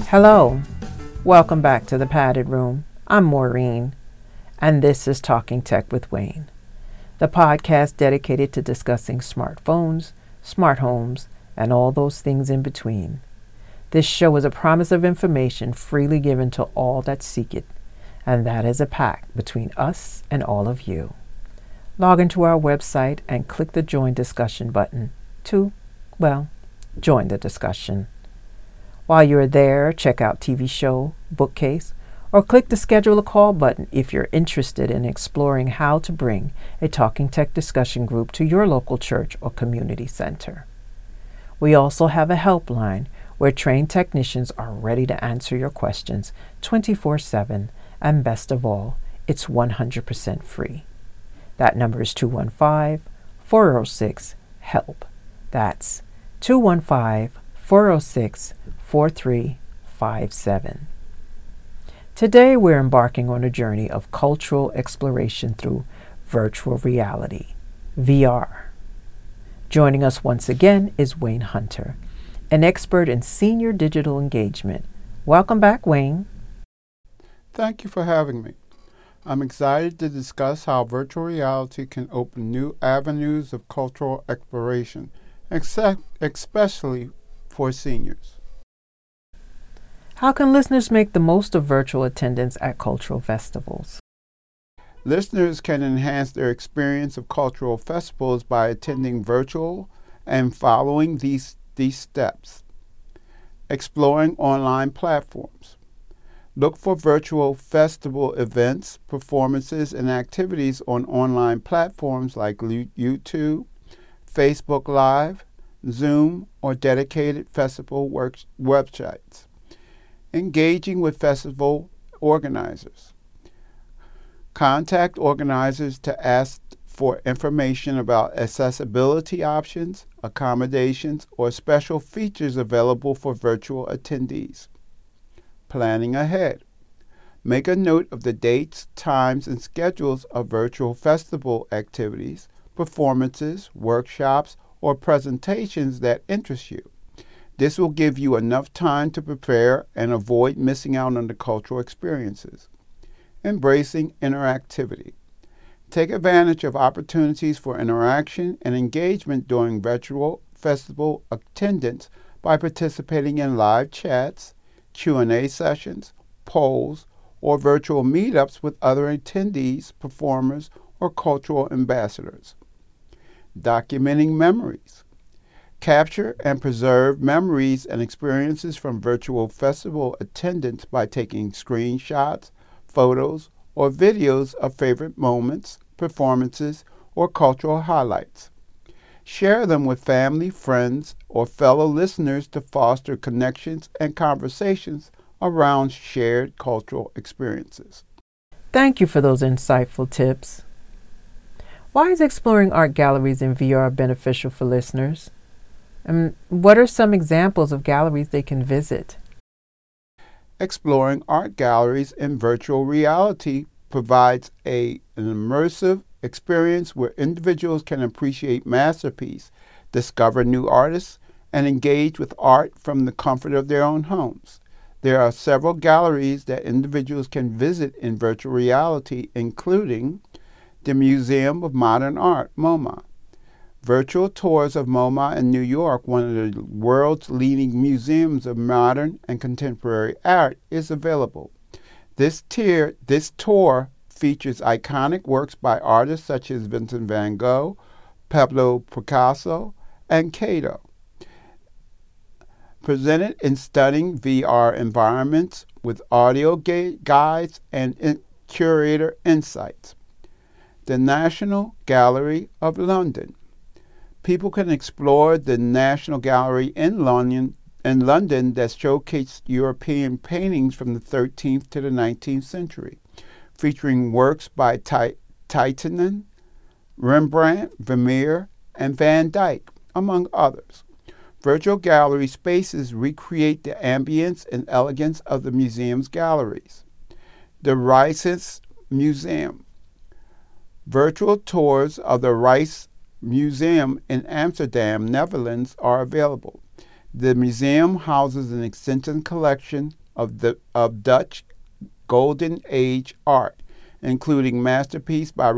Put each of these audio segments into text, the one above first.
Hello, welcome back to the Padded Room. I'm Maureen, and this is Talking Tech with Wayne, the podcast dedicated to discussing smartphones, smart homes, and all those things in between. This show is a promise of information freely given to all that seek it, and that is a pact between us and all of you. Log into our website and click the Join Discussion button to, join the discussion. While you're there, check out TV show, Bookcase, or click the Schedule a Call button if you're interested in exploring how to bring a Talking Tech discussion group to your local church or community center. We also have a helpline where trained technicians are ready to answer your questions 24/7, and best of all, it's 100% free. That number is 215-406-HELP. That's 215-406-4357. Today we're embarking on a journey of cultural exploration through virtual reality, VR. Joining us once again is Wayne Hunter, an expert in senior digital engagement. Welcome back, Wayne. Thank you for having me. I'm excited to discuss how virtual reality can open new avenues of cultural exploration, especially for seniors. How can listeners make the most of virtual attendance at cultural festivals? Listeners can enhance their experience of cultural festivals by attending virtual and following these steps. Exploring online platforms. Look for virtual festival events, performances, and activities on online platforms like YouTube, Facebook Live, Zoom, or dedicated festival websites. Engaging with festival organizers. Contact organizers to ask for information about accessibility options, accommodations, or special features available for virtual attendees. Planning ahead. Make a note of the dates, times, and schedules of virtual festival activities, performances, workshops, or presentations that interest you. This will give you enough time to prepare and avoid missing out on the cultural experiences. Embracing interactivity. Take advantage of opportunities for interaction and engagement during virtual festival attendance by participating in live chats, Q&A sessions, polls, or virtual meetups with other attendees, performers, or cultural ambassadors. Documenting memories. Capture and preserve memories and experiences from virtual festival attendance by taking screenshots, photos, or videos of favorite moments, performances, or cultural highlights. Share them with family, friends, or fellow listeners to foster connections and conversations around shared cultural experiences. Thank you for those insightful tips. Why is exploring art galleries in VR beneficial for listeners? And what are some examples of galleries they can visit? Exploring art galleries in virtual reality provides an immersive experience where individuals can appreciate masterpieces, discover new artists, and engage with art from the comfort of their own homes. There are several galleries that individuals can visit in virtual reality, including the Museum of Modern Art, MoMA. Virtual tours of MoMA in New York, one of the world's leading museums of modern and contemporary art, is available. This tour features iconic works by artists such as Vincent van Gogh, Pablo Picasso, and Cato. Presented in stunning VR environments with audio guides and curator insights. The National Gallery of London. People can explore the National Gallery in London that showcases European paintings from the 13th to the 19th century, featuring works by Titian, Rembrandt, Vermeer, and Van Dyck, among others. Virtual gallery spaces recreate the ambience and elegance of the museum's galleries. The Rijksmuseum Museum. Virtual tours of the Rijksmuseum in Amsterdam, Netherlands are available. The museum houses an extensive collection of Dutch Golden Age art, including masterpieces by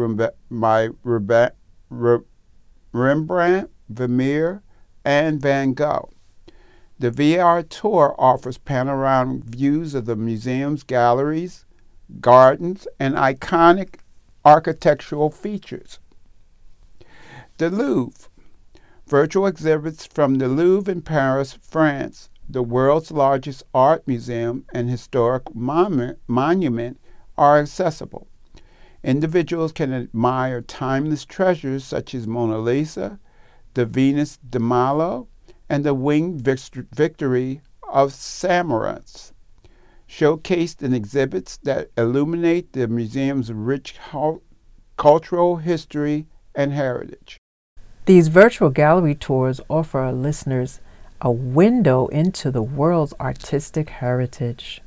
Rembrandt, Vermeer, and Van Gogh. The VR tour offers panoramic views of the museum's galleries, gardens, and iconic architectural features. The Louvre. Virtual exhibits from the Louvre in Paris, France, the world's largest art museum and historic monument, are accessible. Individuals can admire timeless treasures such as Mona Lisa, the Venus de Milo, and the Winged Victory of Samaras, showcased in exhibits that illuminate the museum's rich cultural history and heritage. These virtual gallery tours offer our listeners a window into the world's artistic heritage.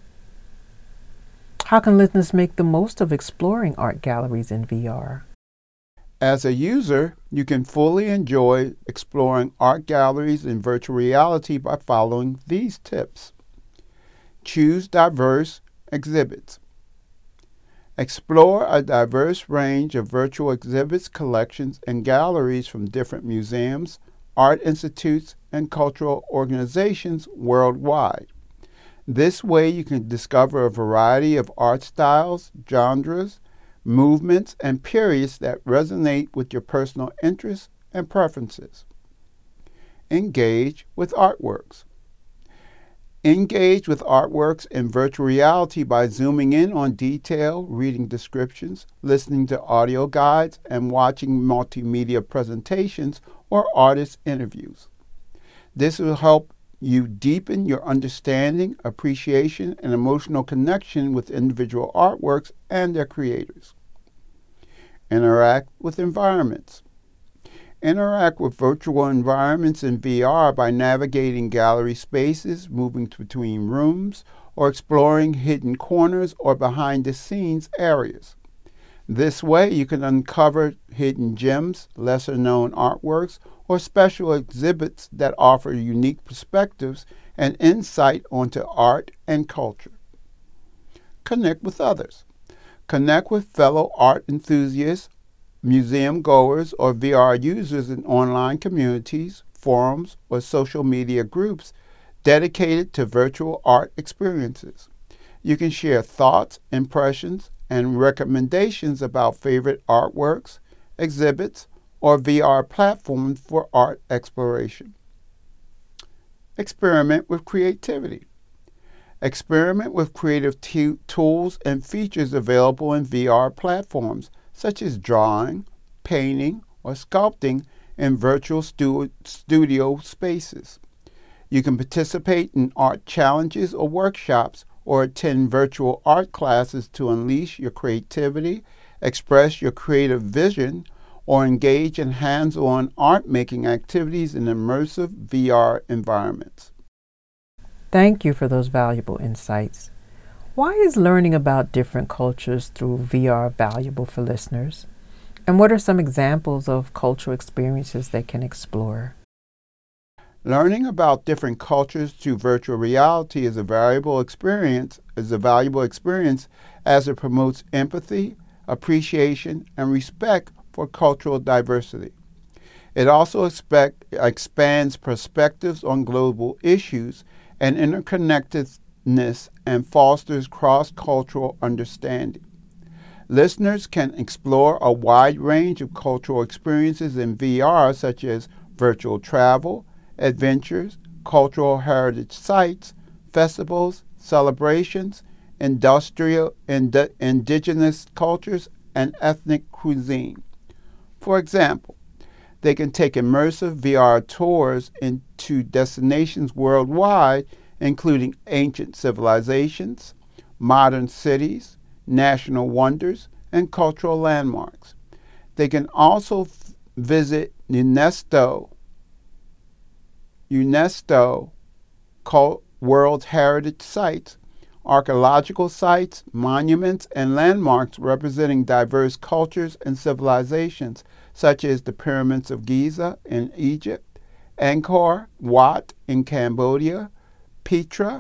How can listeners make the most of exploring art galleries in VR? As a user, you can fully enjoy exploring art galleries in virtual reality by following these tips. Choose diverse exhibits. Explore a diverse range of virtual exhibits, collections, and galleries from different museums, art institutes, and cultural organizations worldwide. This way you can discover a variety of art styles, genres, movements, and periods that resonate with your personal interests and preferences. Engage with artworks. Engage with artworks in virtual reality by zooming in on detail, reading descriptions, listening to audio guides, and watching multimedia presentations or artist interviews. This will help you deepen your understanding, appreciation, and emotional connection with individual artworks and their creators. Interact with environments. Interact with virtual environments in VR by navigating gallery spaces, moving between rooms, or exploring hidden corners or behind-the-scenes areas. This way, you can uncover hidden gems, lesser-known artworks, or special exhibits that offer unique perspectives and insight onto art and culture. Connect with others. Connect with fellow art enthusiasts, museum goers, or VR users in online communities, forums, or social media groups dedicated to virtual art experiences. You can share thoughts, impressions, and recommendations about favorite artworks, exhibits, or VR platforms for art exploration. Experiment with creativity. Experiment with creative tools and features available in VR platforms, such as drawing, painting, or sculpting in virtual studio spaces. You can participate in art challenges or workshops or attend virtual art classes to unleash your creativity, express your creative vision, or engage in hands-on art-making activities in immersive VR environments. Thank you for those valuable insights. Why is learning about different cultures through VR valuable for listeners? And what are some examples of cultural experiences they can explore? Learning about different cultures through virtual reality is a valuable experience as it promotes empathy, appreciation, and respect for cultural diversity. It also expands perspectives on global issues and interconnectedness and fosters cross-cultural understanding. Listeners can explore a wide range of cultural experiences in VR, such as virtual travel, adventures, cultural heritage sites, festivals, celebrations, indigenous cultures, and ethnic cuisine. For example, they can take immersive VR tours into destinations worldwide, including ancient civilizations, modern cities, national wonders, and cultural landmarks. They can also visit UNESCO World Heritage Sites, archaeological sites, monuments, and landmarks representing diverse cultures and civilizations, such as the Pyramids of Giza in Egypt, Angkor Wat in Cambodia, Petra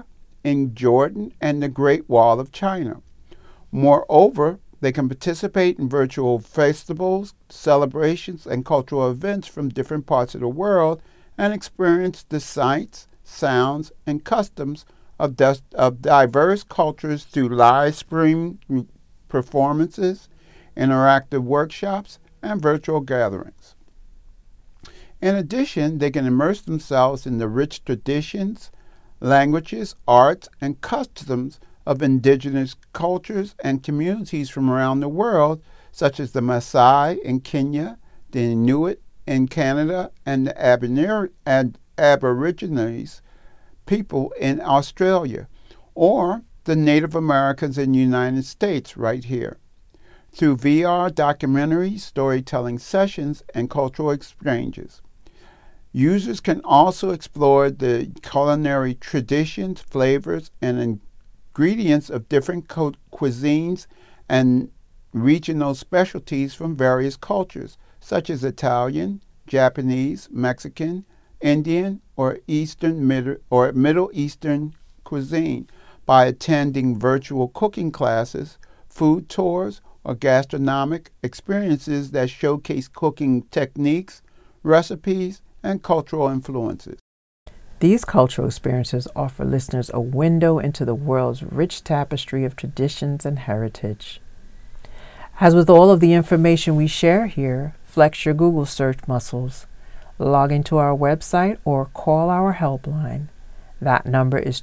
in Jordan and the Great Wall of China. Moreover, they can participate in virtual festivals, celebrations, and cultural events from different parts of the world and experience the sights, sounds, and customs of diverse cultures through live stream performances, interactive workshops, and virtual gatherings. In addition, they can immerse themselves in the rich traditions, languages, arts, and customs of indigenous cultures and communities from around the world, such as the Maasai in Kenya, the Inuit in Canada, and the Aborigines people in Australia, or the Native Americans in the United States right here, through VR documentaries, storytelling sessions, and cultural exchanges. Users can also explore the culinary traditions, flavors, and ingredients of different cuisines and regional specialties from various cultures, such as Italian, Japanese, Mexican, Indian, or Middle Eastern cuisine by attending virtual cooking classes, food tours, or gastronomic experiences that showcase cooking techniques, recipes, and cultural influences. These cultural experiences offer listeners a window into the world's rich tapestry of traditions and heritage. As with all of the information we share here, flex your Google search muscles. Log into our website or call our helpline. That number is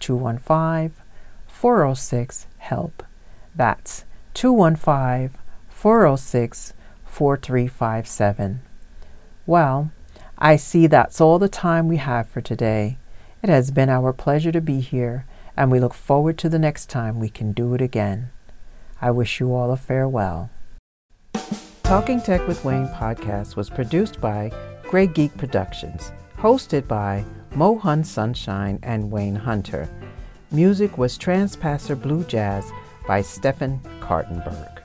215-406-HELP. That's 215-406-4357. Well, I see that's all the time we have for today. It has been our pleasure to be here, and we look forward to the next time we can do it again. I wish you all a farewell. Talking Tech with Wayne podcast was produced by Grey Geek Productions, hosted by Mohan Sunshine and Wayne Hunter. Music was Transpasser Blue Jazz by Stephen Kartenberg.